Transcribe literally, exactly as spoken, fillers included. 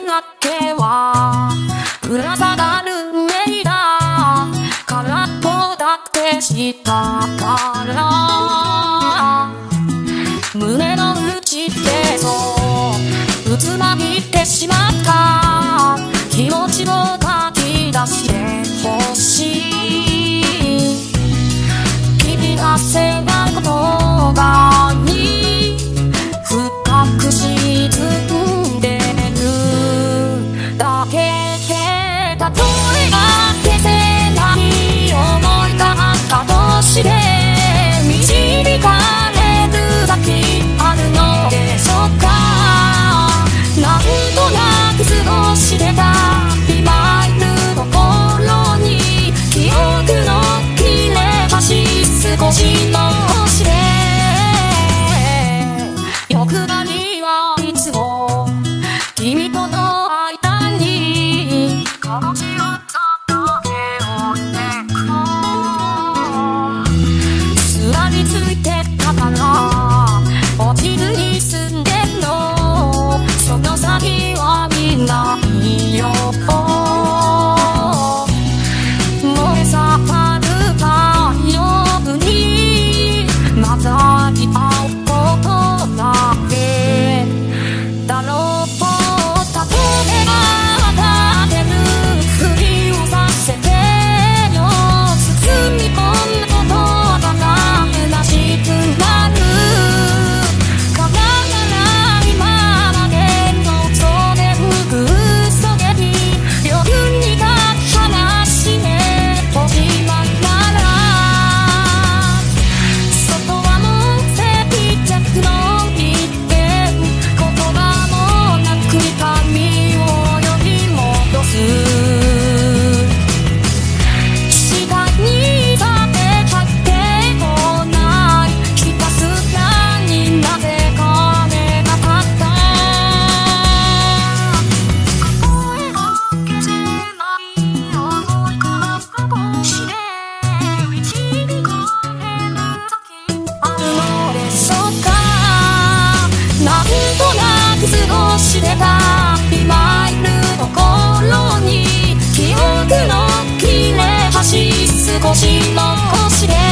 だけはぶら下がるメイだ空っぽだってしたから胸の内ってそう渦巻いてしまった気持ちを書き出してほしい君がせないことがに深く沈んでるだけで例えが消せない思いがあったとして導かれるだけあるのでしょうかなんとなく過ごしてた今いるところに記憶の切れ端少しの星で欲張りはいつも君との間に形をだけをねすらりついてたから落ちずに住んでんのその先は見ないよ燃え盛る太陽に混ざり合うことだけだろうと例えば立てるふりをさせてよ包み込むことが虚しくなる叶わないままでのそれ吹く嘘げに夜にが話へ閉じまなら外はもう接着の一点言葉もなく髪を呼び戻す視界にさて入ってこないひたすらになぜか目が立った声が消せない思いから少しで導かれる先あるのでしょうかなんとなく過ごしてた今いるところに記憶の切れ端少しの星で